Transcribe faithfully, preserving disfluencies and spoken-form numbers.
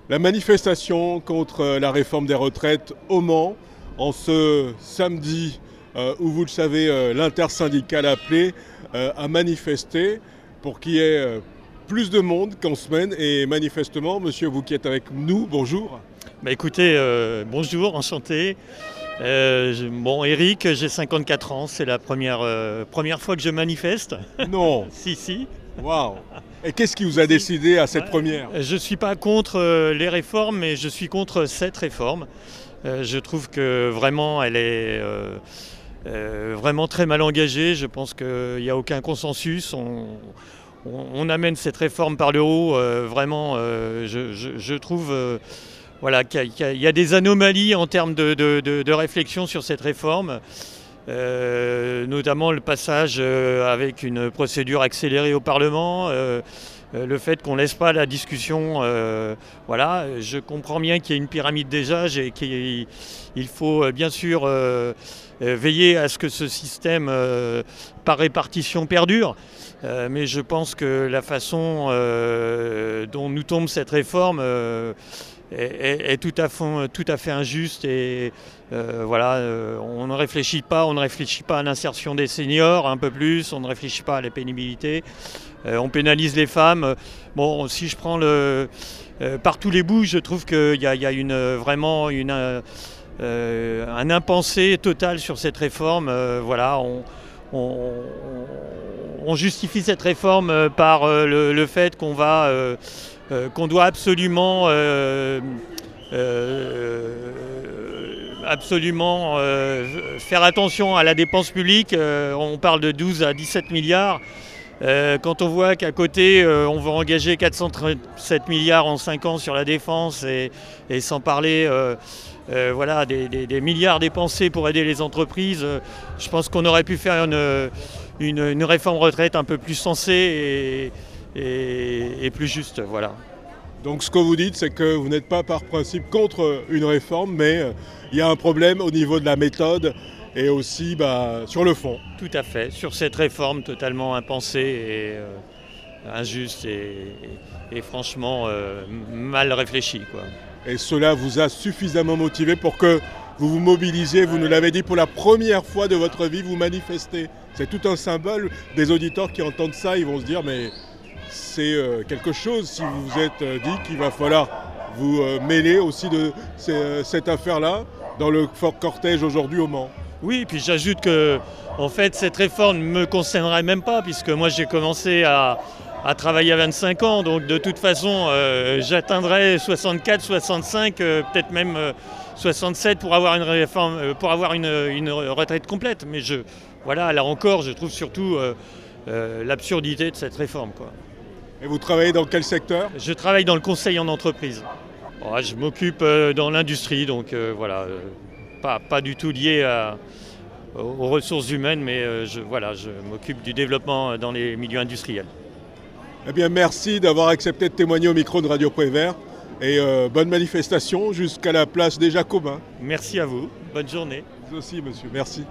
La manifestation contre la réforme des retraites au Mans, en ce samedi euh, où, vous le savez, euh, l'intersyndicale appelé euh, à manifester pour qu'il y ait euh, plus de monde qu'en semaine. Et manifestement, monsieur, vous qui êtes avec nous, bonjour. Bah écoutez, euh, bonjour, enchanté. Euh, je- bon, Eric, j'ai cinquante-quatre ans, c'est la première, euh, première fois que je manifeste. Non, Si, si. waouh. Et qu'est-ce qui vous a décidé à cette Ouais. première? Je ne suis pas contre euh, les réformes, mais je suis contre cette réforme. Euh, je trouve que vraiment, elle est euh, euh, vraiment très mal engagée. Je pense qu'il n'y a aucun consensus. On, on- on amène cette réforme par le haut. Euh, vraiment, euh, je, je- je trouve euh, voilà, qu'il y, a- qu'il y a- il y a des anomalies en termes de, de- de- de réflexion sur cette réforme. Euh, notamment le passage euh, avec une procédure accélérée au Parlement, euh, euh, le fait qu'on ne laisse pas la discussion. Euh, voilà, je comprends bien qu'il y a une pyramide des âges et qu'il il faut euh, bien sûr euh, euh, veiller à ce que ce système euh, par répartition perdure. Euh, mais je pense que la façon euh, dont nous tombe cette réforme euh, est, est- est tout, à fond- tout à fait injuste et euh, voilà, euh, on ne réfléchit pas, on ne réfléchit pas à l'insertion des seniors un peu plus, on ne réfléchit pas à la pénibilité, euh, on pénalise les femmes. Bon, si je prends le euh, par tous les bouts, je trouve qu'il y a, il y a une, vraiment une, euh, euh, un impensé total sur cette réforme. Euh, voilà, on, on- on justifie cette réforme euh, par euh, le, le fait qu'on va, euh, euh, qu'on doit absolument euh, euh, absolument euh, faire attention à la dépense publique. Euh, on parle de douze à dix-sept milliards. Euh, quand on voit qu'à côté, euh, on va engager quatre cent trente-sept milliards en cinq ans sur la défense et, et sans parler euh, euh, voilà, des, des- des milliards dépensés pour aider les entreprises, euh, je pense qu'on aurait pu faire une, une- une réforme retraite un peu plus sensée et, et- et plus juste. Voilà. Donc ce que vous dites, c'est que vous n'êtes pas par principe contre une réforme, mais euh, il y a un problème au niveau de la méthode et aussi bah, sur le fond. Tout à fait, sur cette réforme totalement impensée et euh, injuste et, et- et franchement euh, mal réfléchie, quoi. Et cela vous a suffisamment motivé pour que vous vous mobilisiez, vous nous l'avez dit, pour la première fois de votre vie, vous manifestez. C'est tout un symbole. Des auditeurs qui entendent ça, ils vont se dire, mais c'est euh, quelque chose si vous vous êtes euh, dit qu'il va falloir vous euh, mêler aussi de ces- cette affaire-là dans le fort cortège aujourd'hui au Mans. Oui, puis j'ajoute que en fait cette réforme ne me concernerait même pas puisque moi j'ai commencé à, à travailler à vingt-cinq ans, donc de toute façon euh, j'atteindrai soixante-quatre, soixante-cinq, euh, peut-être même euh, soixante-sept pour avoir une réforme, euh, pour avoir une, une retraite complète. Mais je, voilà, là encore, je trouve surtout euh, euh, l'absurdité de cette réforme, quoi. Et vous travaillez dans quel secteur? Je travaille dans le conseil en entreprise. Ouais, je m'occupe euh, dans l'industrie, donc euh, voilà, euh, pas, pas du tout lié à- aux aux ressources humaines, mais euh, je, voilà, je m'occupe du développement euh, dans les milieux industriels. Eh bien, merci d'avoir accepté de témoigner au micro de Radio Prévert et euh, bonne manifestation jusqu'à la place des Jacobins. Merci à vous, bonne journée. Vous aussi, monsieur. Merci.